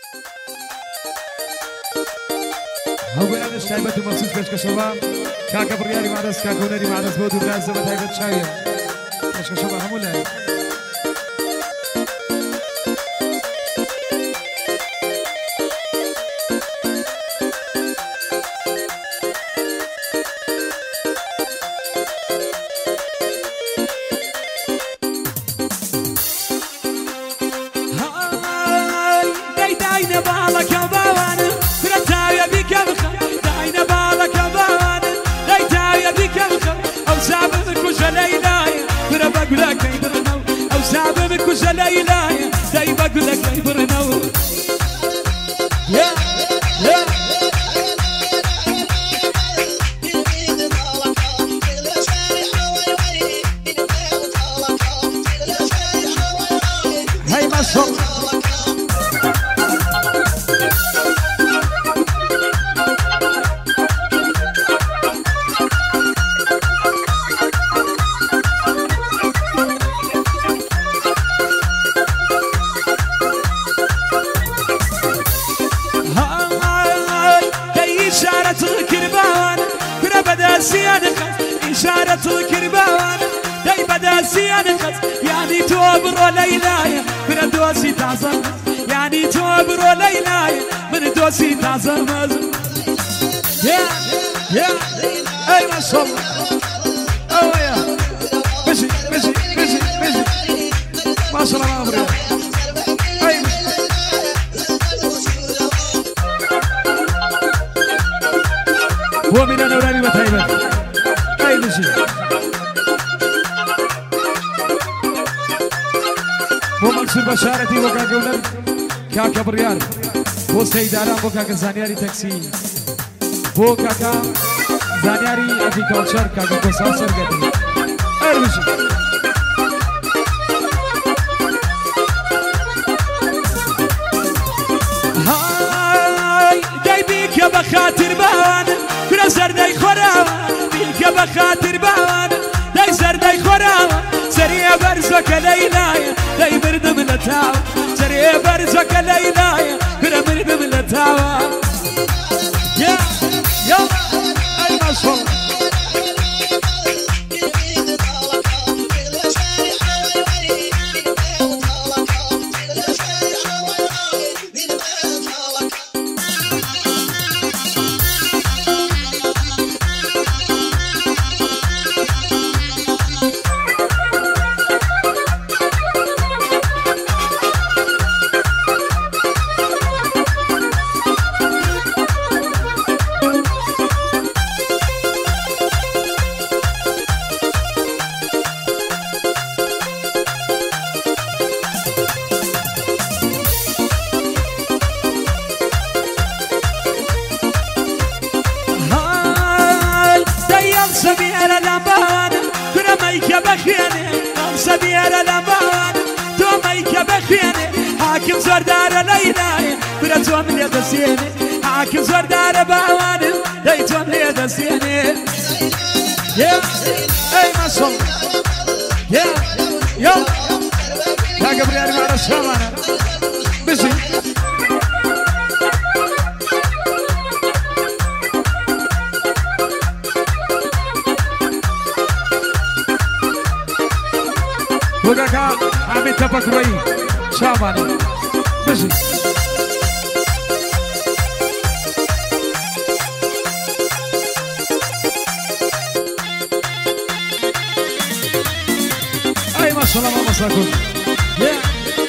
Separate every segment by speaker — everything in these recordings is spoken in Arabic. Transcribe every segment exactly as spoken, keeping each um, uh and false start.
Speaker 1: هقول أنا شايبة مخصوص كشك شباب كاكا برياري معرس كاكا وناري معرس بودو براس زبط هايبة شاية كشك شباب همولاي يعني توبر ليلاي من دوسي تعظم يعني توبر ليلاي من دوسي تعظم يا يا اي ما شاء الله او يا مشي مشي مشي مشي ما شاء الله ما امري اي ومن انا وراني بتهيبه اي مشي بو منصور بشارتي بو كاكا ولد كاكا بريار بو سيداران بو كاكا زانياري تاكسي بو كاكا زانياري افي كالشر كاكا كوسان سرگتي ارمشي هاي داي بيك يا بخاطر بان كرا زرداي خوراوان بيك يا بخاطر بان داي زرداي خوراوان سريع برزك ليلاي داي برد من التاو سريع برزك ليلاي كرا برد من التاو يا يا اي ما شاء الله حاكم زردار ليلاي براتو من يد السيني حاكم زردار باواني دايتو من يد السيني يا اي ما شاء الله يا يا يا قبرياري مع الشامانة بشي وكاكا عمي تبكري شامانة بشي اي ما شاء الله ما مساكم يا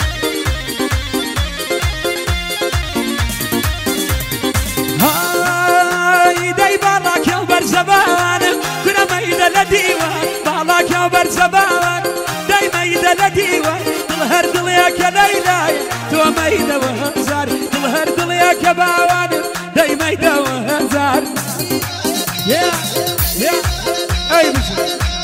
Speaker 1: هاي داي بالاك يا برزبان كنا ميدا لديوان بالاك يا برزبان داي ميدا لديوان تظهر دلياك يا ليلاي تو ميدا وهزار تظهر دلياك يا باوان داي ميدا وهزار يا يا اي بشي